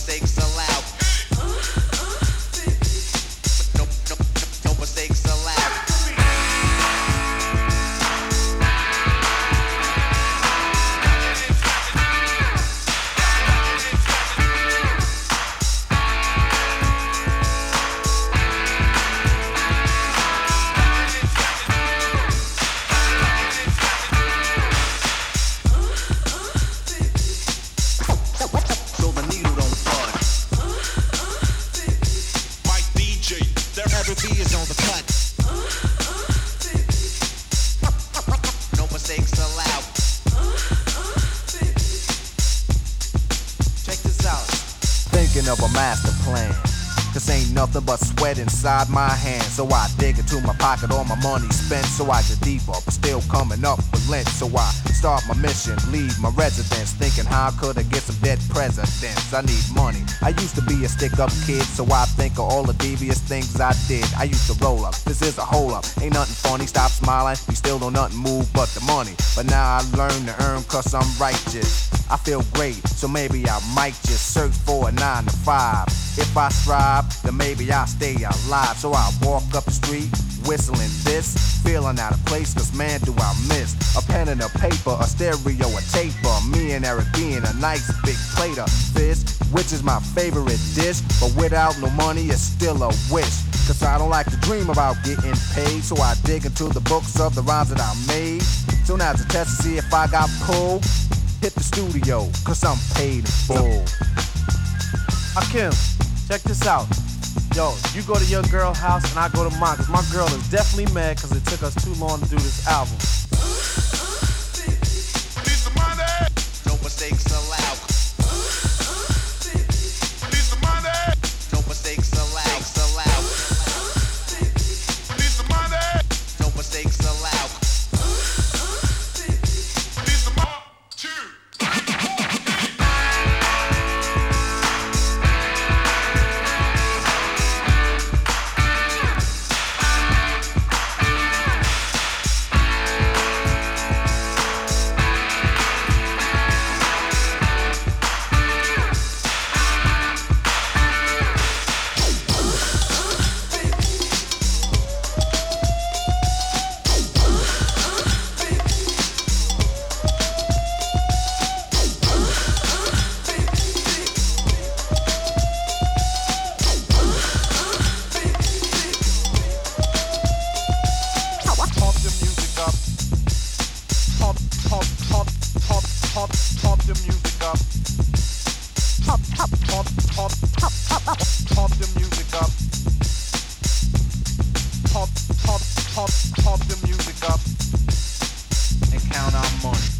mistakes allowed. No mistakes allowed. So the needle don't budge. Mike DJ, every beat is on the cut. No mistakes allowed. Check this out. Thinking of a master plan. Cause ain't nothing but sweat inside my hands. So I dig into my pocket, all my money spent. So I get deeper, but still coming up with lint. So I start my mission, leave my residence. Thinking how could I get some dead presidents? I need money. I used to be a stick-up kid, so I think of all the devious things I did. I used to roll up, this is a hole up. Ain't nothing funny, stop smiling. We still don't nothing move but the money. But now I learn to earn cause I'm righteous. I feel great, so maybe I might just search for a 9 to 5. If I strive, then maybe I'll stay alive. So I walk up the street, whistling this, feeling out of place, cause man do I miss a pen and a paper, a stereo, a taper. Me and Eric being a nice big plate of fish, which is my favorite dish. But without no money, it's still a wish. Cause I don't like to dream about getting paid. So I dig into the books of the rhymes that I made. So now's a test to see if I got pulled. Hit the studio, cause I'm paid in full. Hakim, check this out. Yo, you go to your girl's house and I go to mine, cause my girl is definitely mad cause it took us too long to do this album. Need some money. No mistakes allowed. Need some money. No mistakes allowed. Need some money. No mistakes allowed. Need some more. Two. Pump the music up. Pump the music up. Pump the music up. And count our money.